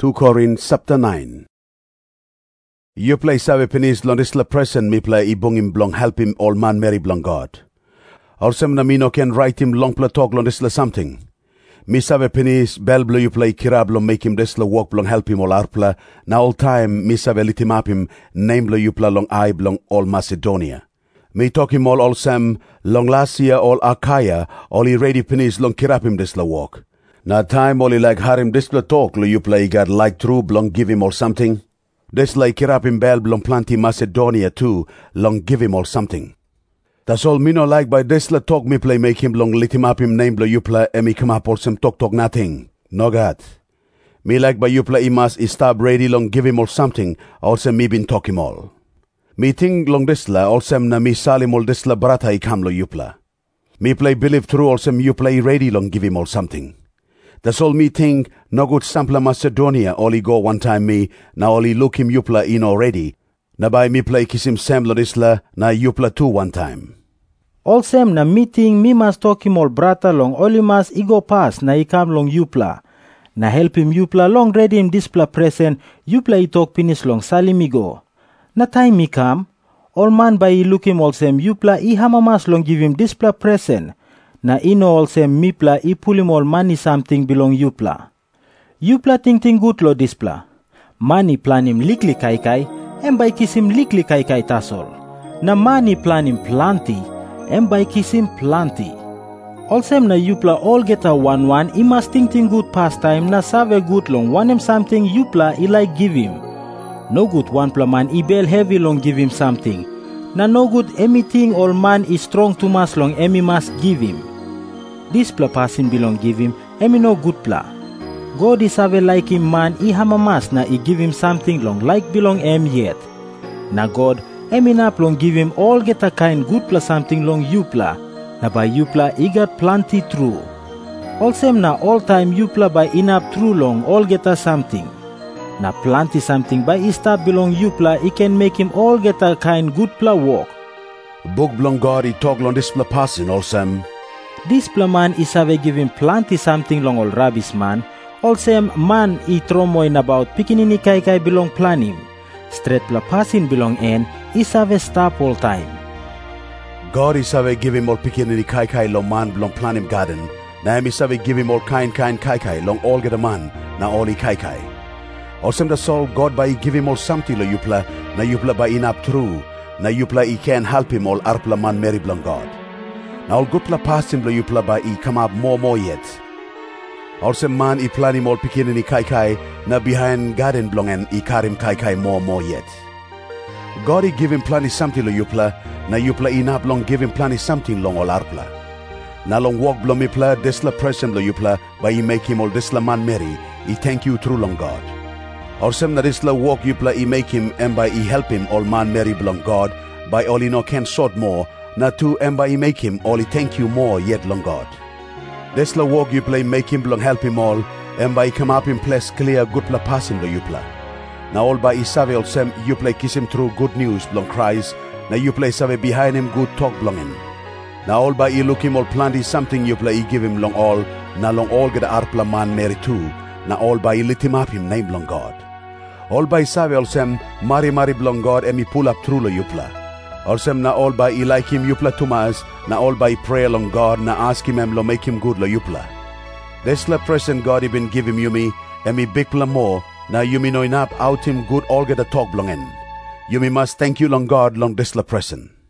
2 Corinthians chapter 9. You play sabe penis long this la present me play ibong him blong help him all man marry blong God. Alsem na mino can write him long pla talk long this la something. Me sabe penis bel blue you play kirab long make him this la walk blong help him all arpla. Na all time me sabe litim up him name blue you pla long I blong all Macedonia. Me talk him all sem long last year all Achaia all he ready penis long kirab him this la walk. Na time all he like harim this la talk lo you play got like true blong give him or something. This like kirap him bel blong plenty Macedonia too, long give him or something. That's all me no like by this la talk me play make him long lit him up him name blo you play and me come up or some talk nothing. No God. Me like by you play imas is stop ready long give him or something, also me been talk him all. Me think long this la also na me salim all this la brata I come lo you play. Me play believe true also you play ready long give him or something. That's all me think, no good sample Macedonia, all he go one time me, now all he look him yupla in already. Na by me play kiss him sample isla, na yupla too one time. All same na meeting me must talk him all brata long all he must go pass na he come long yupla. Na help him yupla long ready him displa present, yupla he talk pinis long salim me go. Na time me come, all man by he look him all same yupla he hamamas long give him displa present. Na ino also mipla I pull him all money something belong Yupla. Yupla ting good lo displa. Money plan him likli kai and by kiss him likli kai tasol. Na money plan him planty and by kiss him planty. Also na Yupla all get a 1 I must think good pastime na save good long want him something Yupla I like give him. No good one pla man I bel heavy long give him something. Na no good anything all man is strong too much long emi must give him. This pla person belong give him, emi no good pla. God is have like him man, I hamamas na I give him something long like belong em yet. Na God, emi na long give him all get a kind good pla something long you pla. Na by you pla I got plenty true. Also na all time you pla by enough true long all get a something. Na plenty something by istap belong you pla I can make him all get a kind good pla walk. Book belong God I talk long this pla person also. This man is have given plenty something long all rabbis man. Also man I tromoin about pikinini kai belong plan him. Straight pla passing belong en is have stop all time. God is have give him all pikinini kai long man belong plan him garden. Na him is have give him all kind kai long all get a man na all I kai. Also the soul God by give him all something lo yupla na yupla by inap true na yupla I can help him all arpla man Mary belong God. Now all good pla past him lo you pla ba I come up more yet. Also man I plan him all pikinini kai na behind garden blong and I karim kai more yet. God I give him plenty something lo you pla na you pla enough long give him plenty something long all arpla. Na long walk blong me pla desla present lo you pla by I make him all desla man Mary I thank you through long God. Also na desla walk you pla I make him and by I help him all man Mary belong God by all no can sort more. Na to and by make him all he thank you more yet long God. This la walk you play make him belong help him all and by come up in place clear good pla passing lo you pla. Now all by isave all sem you play kiss him through good news belong Christ. Now you play save behind him good talk belong him. Now all by you look him all plenty something you play give him long all. Now long all get arpla man Mary too. Now all by lit him up him name long God. All by save all sem mari belong God and me pull up through lo you pla. Also na all by I like him yupla tumas, na all by pray along God, na ask him lo make him good lo yupla. This la present God he been give him you me, and me big pla more, na you me no enough out him good all get a talk belong in. You me must thank you long God long this la present.